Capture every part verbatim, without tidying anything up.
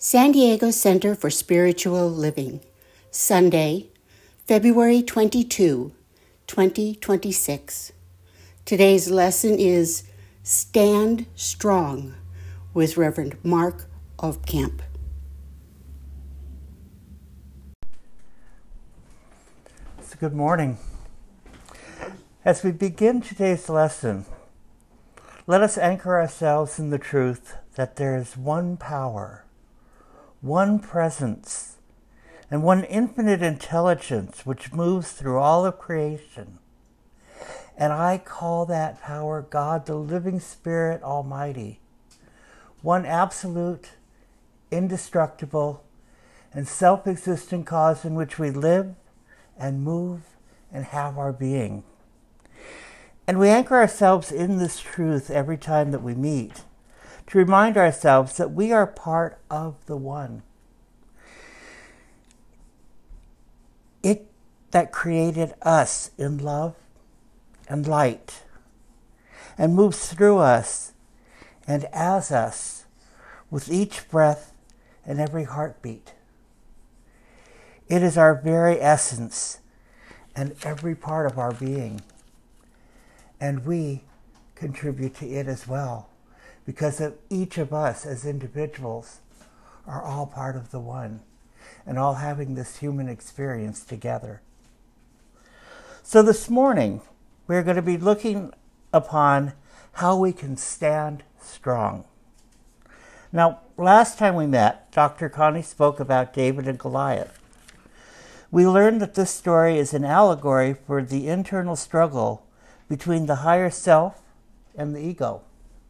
San Diego Center for Spiritual Living, Sunday, February twenty-second, twenty twenty-six. Today's lesson is Stand Strong with Reverend Mark Ofkamp. So good morning. As we begin today's lesson, let us anchor ourselves in the truth that there is one power, one presence, and one infinite intelligence which moves through all of creation. And I call that power God, the living Spirit Almighty, one absolute, indestructible, and self-existent cause in which we live and move and have our being. And we anchor ourselves in this truth every time that we meet, to remind ourselves that we are part of the one. It that created us in love and light, and moves through us and as us with each breath and every heartbeat. It is our very essence and every part of our being. And we contribute to it as well, because of each of us as individuals are all part of the one, and all having this human experience together. So this morning, we're going to be looking upon how we can stand strong. Now, last time we met, Doctor Connie spoke about David and Goliath. We learned that this story is an allegory for the internal struggle between the higher self and the ego.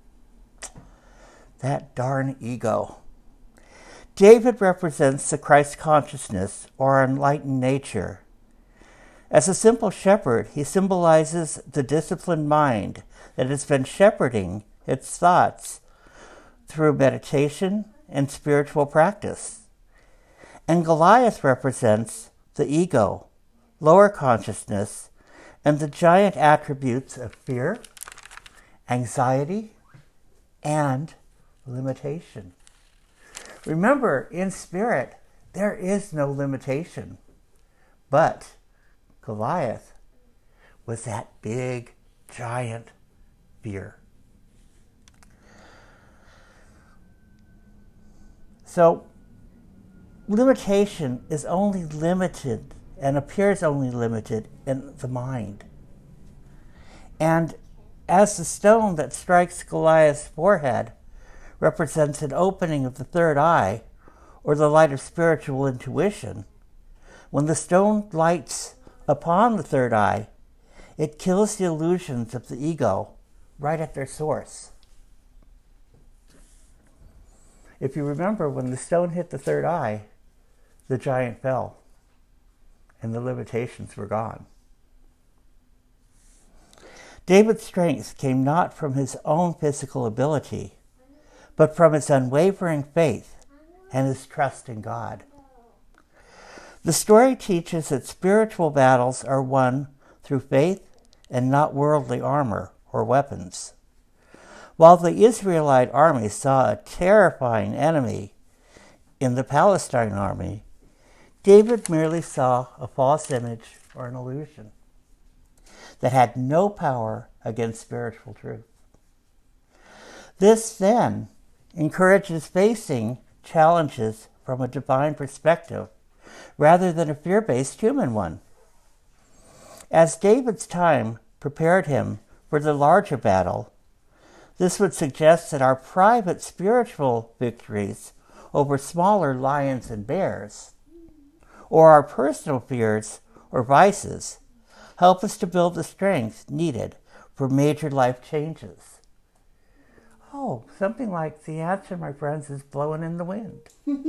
That darn ego. David represents the Christ consciousness, or enlightened nature. As a simple shepherd, he symbolizes the disciplined mind that has been shepherding its thoughts through meditation and spiritual practice. And Goliath represents the ego, lower consciousness, and the giant attributes of fear, anxiety, and limitation. Remember, in spirit, there is no limitation. But Goliath was that big, giant fear. So, limitation is only limited and appears only limited in the mind. And as the stone that strikes Goliath's forehead represents an opening of the third eye, or the light of spiritual intuition, when the stone lights upon the third eye, it kills the illusions of the ego right at their source. If you remember, when the stone hit the third eye, the giant fell, and the limitations were gone. David's strength came not from his own physical ability, but from his unwavering faith and his trust in God. The story teaches that spiritual battles are won through faith and not worldly armor or weapons. While the Israelite army saw a terrifying enemy in the Palestine army, David merely saw a false image or an illusion that had no power against spiritual truth. This then encourages facing challenges from a divine perspective rather than a fear-based human one. As David's time prepared him for the larger battle, this would suggest that our private spiritual victories over smaller lions and bears, or our personal fears or vices, help us to build the strength needed for major life changes. Oh, something like the answer, my friends, is blowing in the wind.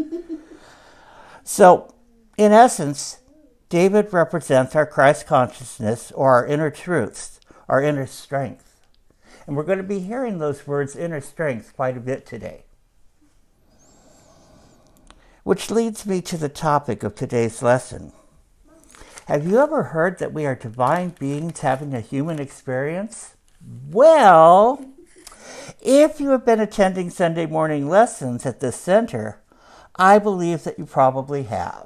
So, in essence, David represents our Christ consciousness, or our inner truths, our inner strength. And we're going to be hearing those words, inner strength, quite a bit today. Which leads me to the topic of today's lesson. Have you ever heard that we are divine beings having a human experience? Well, if you have been attending Sunday morning lessons at this center, I believe that you probably have.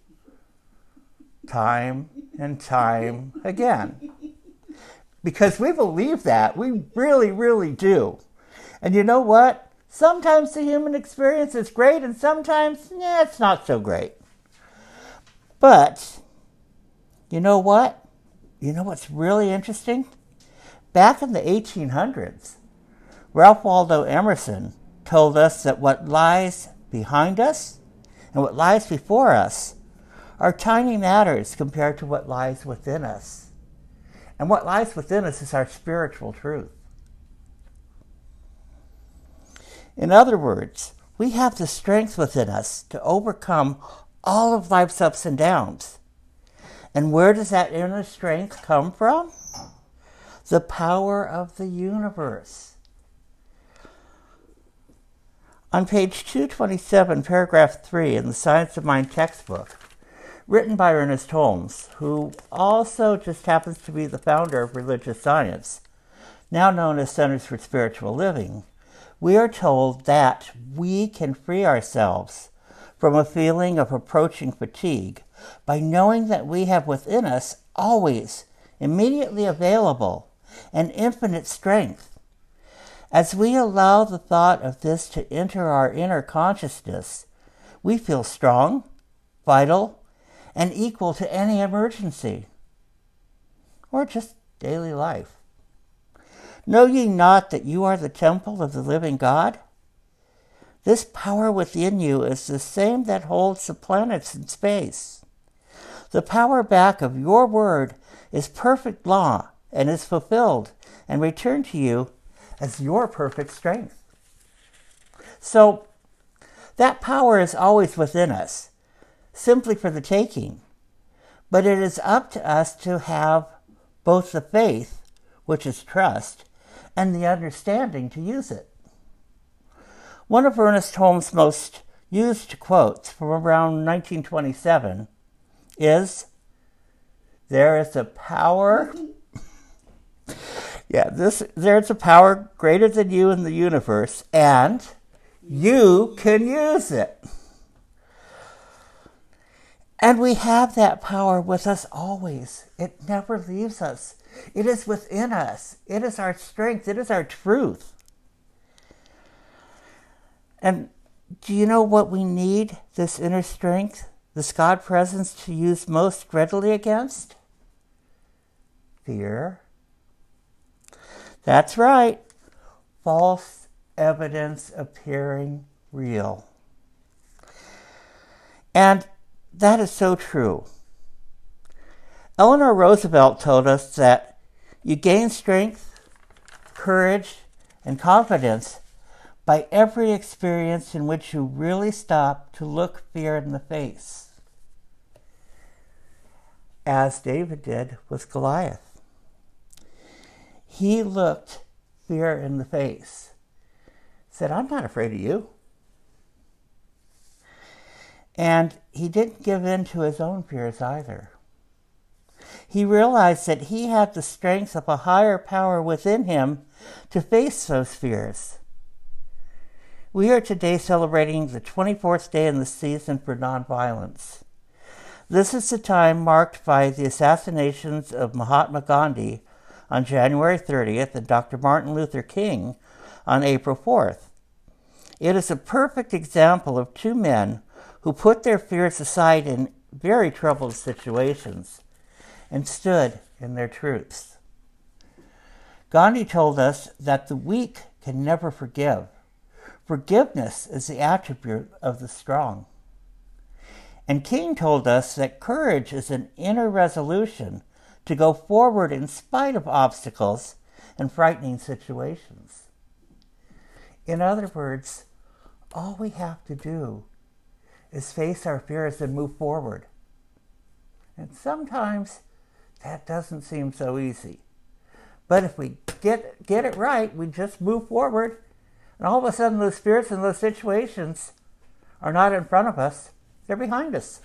Time and time again. Because we believe that. We really, really do. And you know what? Sometimes the human experience is great and sometimes, yeah, it's not so great. But, you know what? You know what's really interesting? Back in the eighteen hundreds, Ralph Waldo Emerson told us that what lies behind us and what lies before us are tiny matters compared to what lies within us. And what lies within us is our spiritual truth. In other words, we have the strength within us to overcome all of life's ups and downs. And where does that inner strength come from? The power of the universe. On page two twenty-seven, paragraph three in the Science of Mind textbook, written by Ernest Holmes, who also just happens to be the founder of Religious Science, now known as Centers for Spiritual Living, we are told that we can free ourselves from a feeling of approaching fatigue by knowing that we have within us always, immediately available, an infinite strength. As we allow the thought of this to enter our inner consciousness, we feel strong, vital, and equal to any emergency, or just daily life. Know ye not that you are the temple of the living God? This power within you is the same that holds the planets in space. The power back of your word is perfect law and is fulfilled and returned to you as your perfect strength. So, that power is always within us, simply for the taking. But it is up to us to have both the faith, which is trust, and the understanding to use it. One of Ernest Holmes' most used quotes from around nineteen twenty-seven is, "There is a power, yeah, this there's a power greater than you in the universe, and you can use it." And we have that power with us always. It never leaves us. It is within us. It is our strength. It is our truth. And do you know what we need this inner strength, this God presence, to use most readily against? Fear. That's right. False evidence appearing real. And that is so true. Eleanor Roosevelt told us that you gain strength, courage, and confidence by every experience in which you really stop to look fear in the face, as David did with Goliath. He looked fear in the face, said, "I'm not afraid of you." And he didn't give in to his own fears either. He realized that he had the strength of a higher power within him to face those fears. We are today celebrating the twenty-fourth day in the season for nonviolence. This is the time marked by the assassinations of Mahatma Gandhi on January thirtieth and Doctor Martin Luther King on April fourth. It is a perfect example of two men who put their fears aside in very troubled situations and stood in their truths. Gandhi told us that the weak can never forgive. Forgiveness is the attribute of the strong. And King told us that courage is an inner resolution to go forward in spite of obstacles and frightening situations. In other words, all we have to do is face our fears and move forward. And sometimes that doesn't seem so easy. But if we get get it right, we just move forward, and all of a sudden those fears and those situations are not in front of us, they're behind us.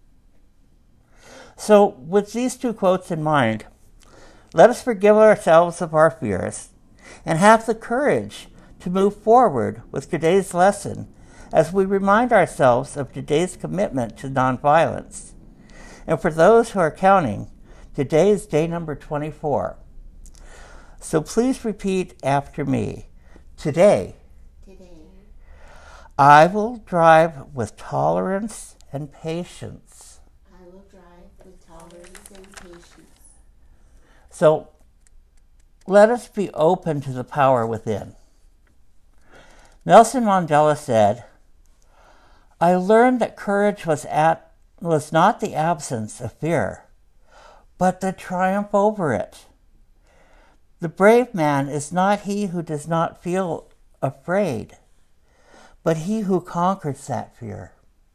So with these two quotes in mind, let us forgive ourselves of our fears and have the courage to move forward with today's lesson as we remind ourselves of today's commitment to nonviolence. And for those who are counting, today is day number twenty-four. So please repeat after me. Today, Today, I will drive with tolerance and patience. I will drive with tolerance and patience. So let us be open to the power within. Nelson Mandela said, I learned that courage was, at, was not the absence of fear, but the triumph over it. The brave man is not he who does not feel afraid, but he who conquers that fear.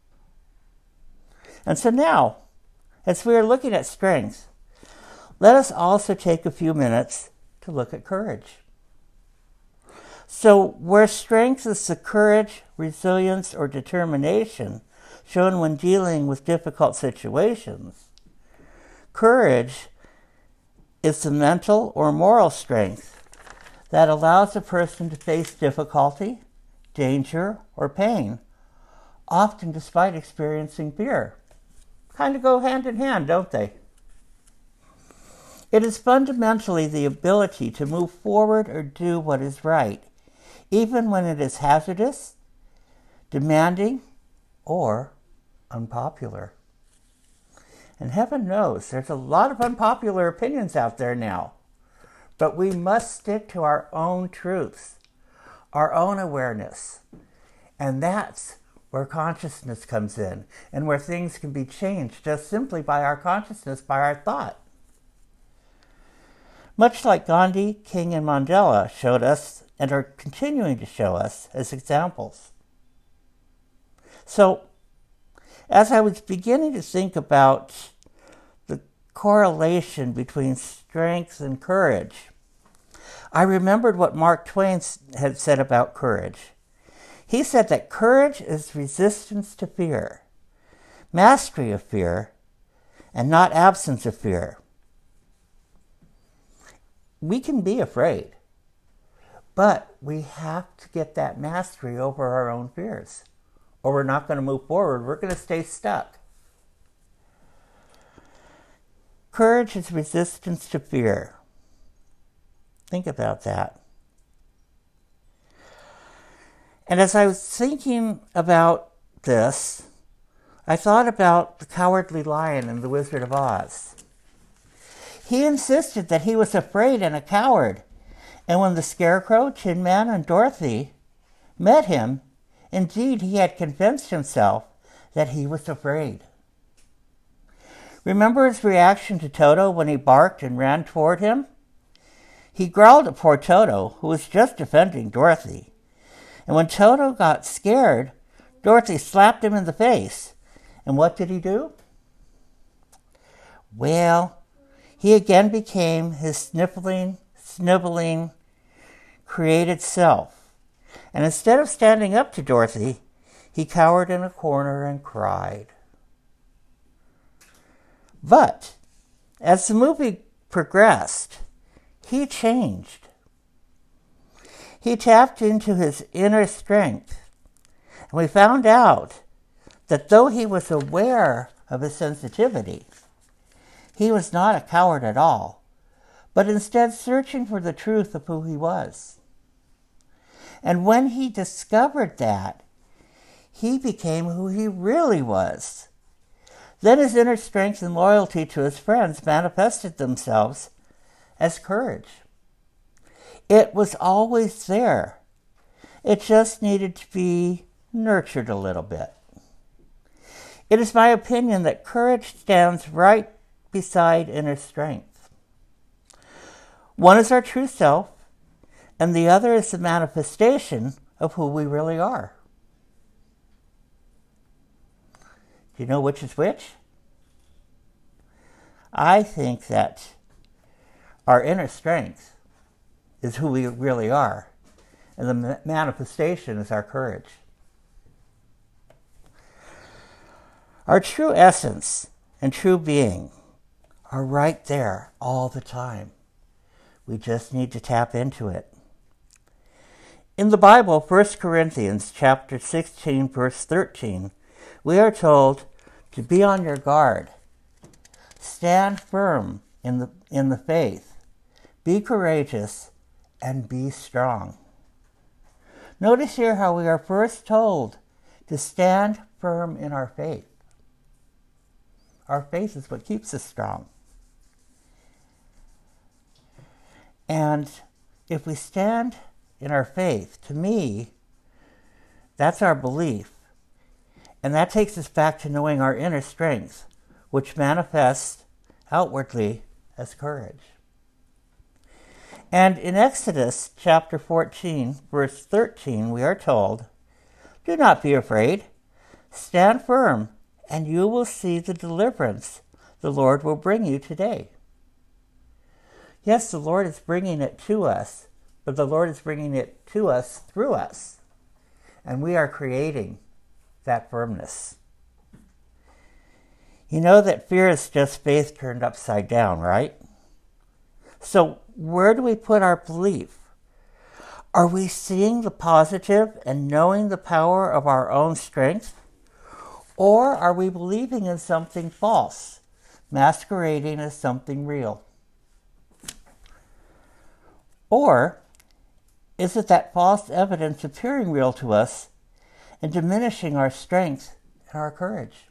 And so now, as we are looking at strength, let us also take a few minutes to look at courage. So where strength is the courage, resilience, or determination shown when dealing with difficult situations, courage is the mental or moral strength that allows a person to face difficulty, danger, or pain, often despite experiencing fear. Kind of go hand in hand, don't they? It is fundamentally the ability to move forward or do what is right, even when it is hazardous, demanding, or unpopular. And heaven knows there's a lot of unpopular opinions out there now, but we must stick to our own truths, our own awareness. And that's where consciousness comes in, and where things can be changed just simply by our consciousness, by our thought. Much like Gandhi, King, and Mandela showed us and are continuing to show us as examples. So, as I was beginning to think about the correlation between strength and courage, I remembered what Mark Twain had said about courage. He said that courage is resistance to fear, mastery of fear, and not absence of fear. We can be afraid, but we have to get that mastery over our own fears, or we're not going to move forward. We're going to stay stuck. Courage is resistance to fear. Think about that. And as I was thinking about this, I thought about the Cowardly Lion in The Wizard of Oz. He insisted that he was afraid and a coward, and when the Scarecrow, Tin Man, and Dorothy met him, indeed he had convinced himself that he was afraid. Remember his reaction to Toto when he barked and ran toward him? He growled at poor Toto, who was just defending Dorothy. And when Toto got scared, Dorothy slapped him in the face. And what did he do? Well, he again became his sniffling, sniveling, created self. And instead of standing up to Dorothy, he cowered in a corner and cried. But as the movie progressed, he changed. He tapped into his inner strength, and we found out that though he was aware of his sensitivity, he was not a coward at all, but instead searching for the truth of who he was. And when he discovered that, he became who he really was. Then his inner strength and loyalty to his friends manifested themselves as courage. It was always there. It just needed to be nurtured a little bit. It is my opinion that courage stands right beside inner strength. One is our true self, and the other is the manifestation of who we really are. Do you know which is which? I think that our inner strength is who we really are, and the manifestation is our courage. Our true essence and true being are right there all the time. We just need to tap into it. In the Bible, First Corinthians chapter sixteen, verse thirteen, we are told to be on your guard. Stand firm in the, in the faith. Be courageous and be strong. Notice here how we are first told to stand firm in our faith. Our faith is what keeps us strong. And if we stand in our faith, to me, that's our belief. And that takes us back to knowing our inner strength, which manifests outwardly as courage. And in Exodus chapter fourteen, verse thirteen, we are told, "Do not be afraid. Stand firm, and you will see the deliverance the Lord will bring you today." Yes, the Lord is bringing it to us, but the Lord is bringing it to us through us. And we are creating that firmness. You know that fear is just faith turned upside down, right? So where do we put our belief? Are we seeing the positive and knowing the power of our own strength? Or are we believing in something false, masquerading as something real? Or is it that false evidence appearing real to us and diminishing our strength and our courage?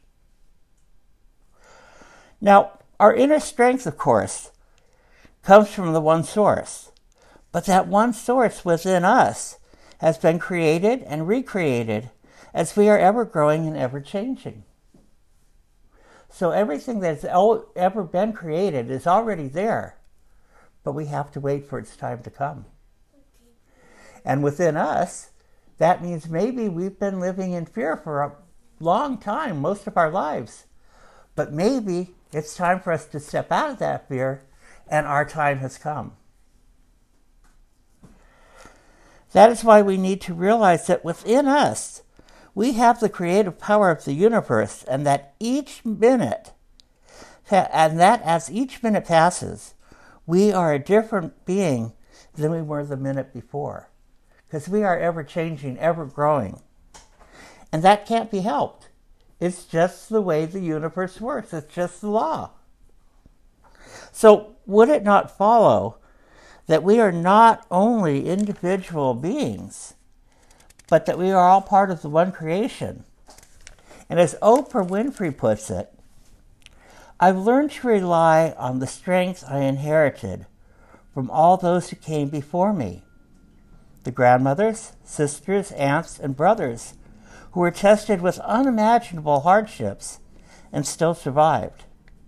Now, our inner strength, of course, comes from the one source. But that one source within us has been created and recreated as we are ever growing and ever changing. So everything that's ever been created is already there, but we have to wait for its time to come. And within us, that means maybe we've been living in fear for a long time, most of our lives. But maybe it's time for us to step out of that fear, and our time has come. That is why we need to realize that within us, we have the creative power of the universe, and that each minute, and that as each minute passes, we are a different being than we were the minute before. Because we are ever changing, ever growing. And that can't be helped. It's just the way the universe works. It's just the law. So would it not follow that we are not only individual beings, but that we are all part of the one creation? And as Oprah Winfrey puts it, "I've learned to rely on the strength I inherited from all those who came before me, the grandmothers, sisters, aunts, and brothers who were tested with unimaginable hardships and still survived."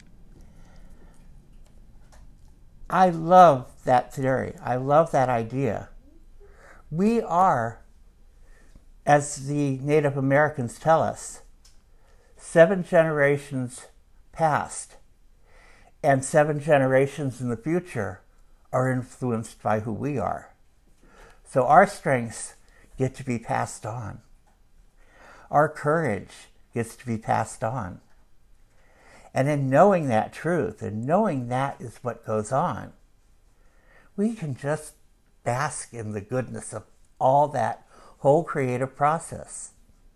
I love that theory. I love that idea. We are, as the Native Americans tell us, seven generations past, and seven generations in the future are influenced by who we are. So our strengths get to be passed on. Our courage gets to be passed on. And in knowing that truth, and knowing that is what goes on, we can just bask in the goodness of all that whole creative process.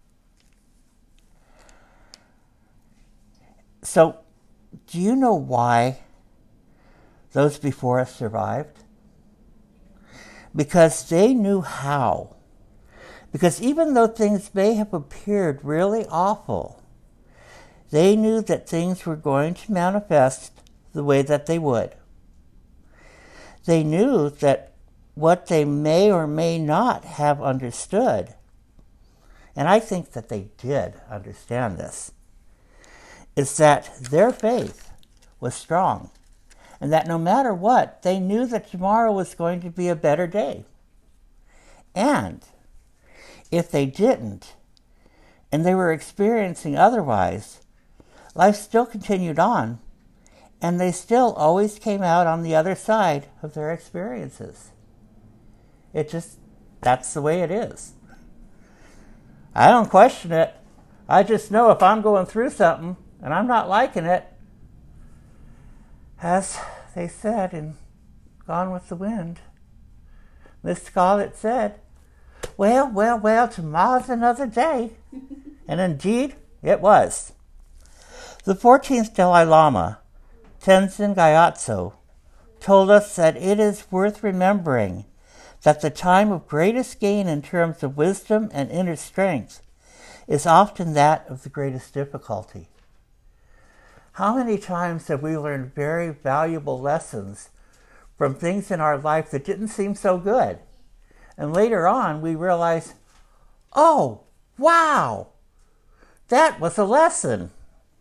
So, do you know why those before us survived? Because they knew how. Because even though things may have appeared really awful, they knew that things were going to manifest the way that they would. They knew that what they may or may not have understood, and I think that they did understand this, is that their faith was strong, and that no matter what, they knew that tomorrow was going to be a better day. And if they didn't, and they were experiencing otherwise, life still continued on, and they still always came out on the other side of their experiences. It just, that's the way it is. I don't question it. I just know if I'm going through something and I'm not liking it, as they said in Gone with the Wind, Miss Scarlett said, Well, well, well, tomorrow's another day. And indeed, it was. The fourteenth Dalai Lama, Tenzin Gyatso, told us that it is worth remembering that the time of greatest gain in terms of wisdom and inner strength is often that of the greatest difficulty. How many times have we learned very valuable lessons from things in our life that didn't seem so good? And later on, we realize, oh, wow, that was a lesson.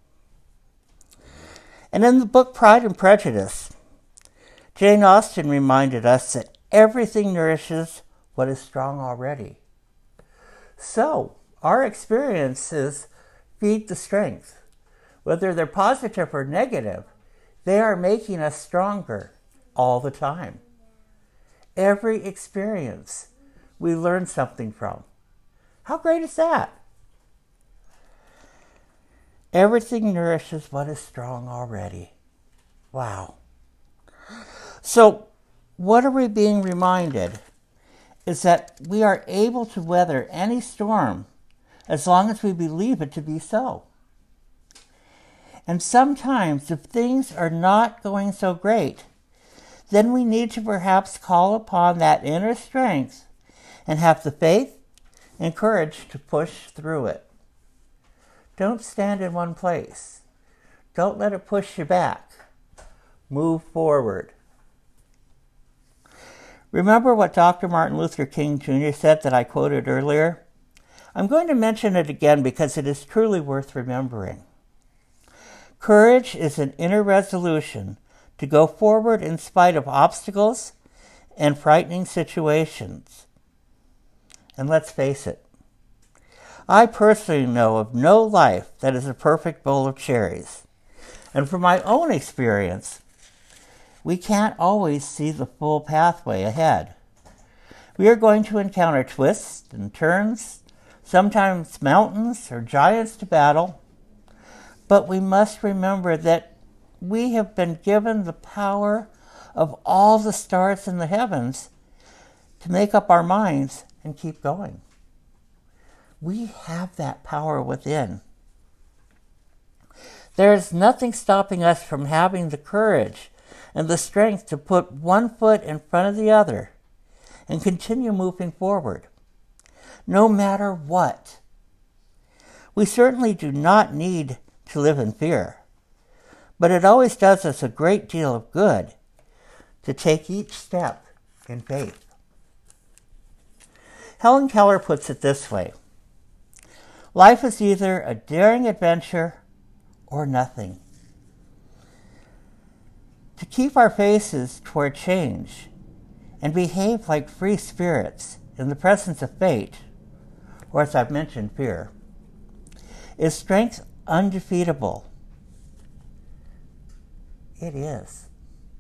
And in the book Pride and Prejudice, Jane Austen reminded us that everything nourishes what is strong already. So, our experiences feed the strength. Whether they're positive or negative, they are making us stronger all the time. Every experience we learn something from. How great is that? Everything nourishes what is strong already. Wow. So, what are we being reminded? Is that we are able to weather any storm as long as we believe it to be so. And sometimes, if things are not going so great, then we need to perhaps call upon that inner strength and have the faith and courage to push through it. Don't stand in one place. Don't let it push you back. Move forward. Remember what Doctor Martin Luther King Junior said that I quoted earlier? I'm going to mention it again because it is truly worth remembering. Courage is an inner resolution to go forward in spite of obstacles and frightening situations. And let's face it, I personally know of no life that is a perfect bowl of cherries. And from my own experience, we can't always see the full pathway ahead. We are going to encounter twists and turns, sometimes mountains or giants to battle, but we must remember that we have been given the power of all the stars in the heavens to make up our minds and keep going. We have that power within. There is nothing stopping us from having the courage and the strength to put one foot in front of the other and continue moving forward, no matter what. We certainly do not need to live in fear, but it always does us a great deal of good to take each step in faith. Helen Keller puts it this way: life is either a daring adventure or nothing. To keep our faces toward change and behave like free spirits in the presence of fate, or as I've mentioned, fear, is strength undefeatable. It is.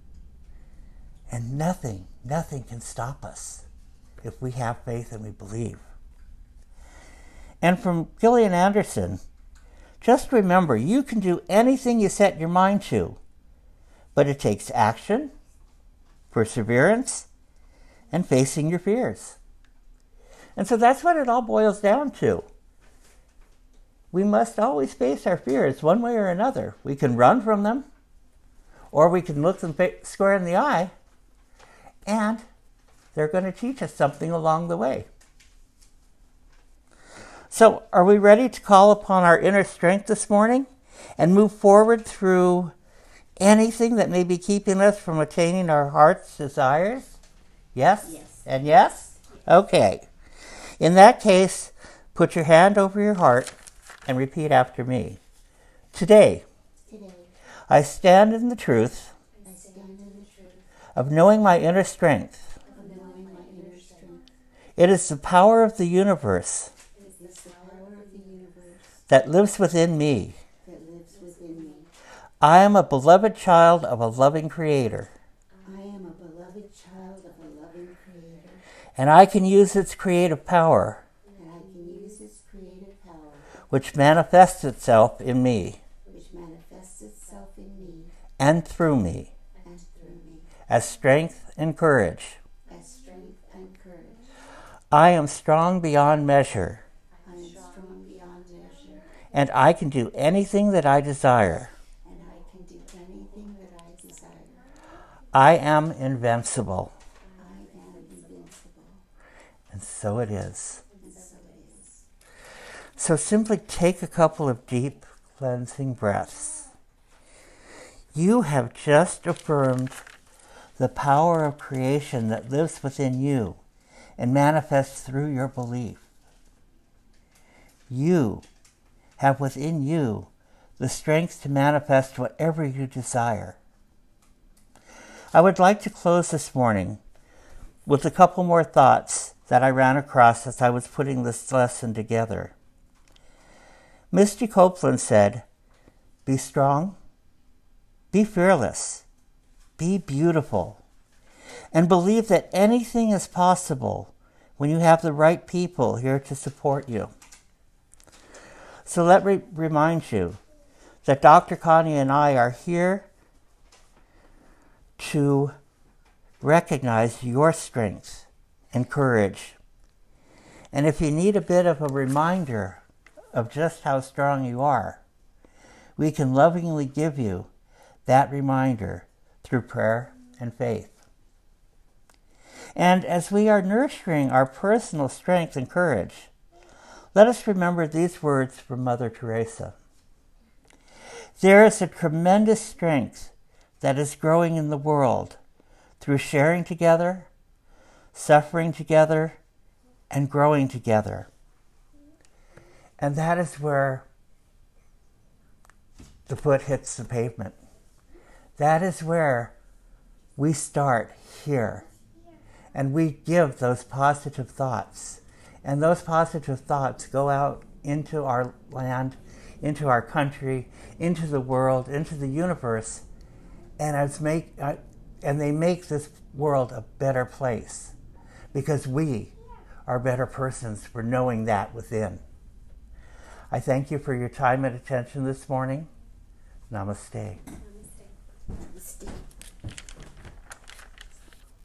And nothing, nothing can stop us if we have faith and we believe. And from Gillian Anderson, just remember, you can do anything you set your mind to, but it takes action, perseverance, and facing your fears. And so that's what it all boils down to. We must always face our fears one way or another. We can run from them, or we can look them square in the eye, and they're going to teach us something along the way. So, are we ready to call upon our inner strength this morning and move forward through anything that may be keeping us from attaining our heart's desires? Yes? Yes. And yes? Okay. In that case, put your hand over your heart and repeat after me. Today, Today, I stand in the truth I stand in the truth of knowing my inner strength. of knowing my inner strength. It is the power of the universe It is the power of the universe that lives within me. that lives within me. I am a beloved child of a loving Creator, I am a beloved child of a loving Creator, and I can use its creative power, and I can use its creative power, which manifests itself in me which manifests itself in me and through me, and through me, as strength and courage. as strength and courage. I am strong beyond measure, I am strong beyond measure, and I can do anything that I desire. and I can do anything that I desire. I am invincible. I am invincible, And so it is. and so it is. So simply take a couple of deep cleansing breaths. You have just affirmed the power of creation that lives within you and manifests through your belief. You have within you the strength to manifest whatever you desire. I would like to close this morning with a couple more thoughts that I ran across as I was putting this lesson together. Misty Copeland said, "Be strong, be fearless, be beautiful, and believe that anything is possible when you have the right people here to support you." So let me remind you that Doctor Connie and I are here to recognize your strength and courage. And if you need a bit of a reminder of just how strong you are, we can lovingly give you that reminder through prayer and faith. And as we are nurturing our personal strength and courage, let us remember these words from Mother Teresa. There is a tremendous strength that is growing in the world through sharing together, suffering together, and growing together. And that is where the foot hits the pavement. That is where we start here. And we give those positive thoughts. And those positive thoughts go out into our land, into our country, into the world, into the universe. And, as make, uh, and they make this world a better place. Because we are better persons for knowing that within. I thank you for your time and attention this morning. Namaste. Namaste.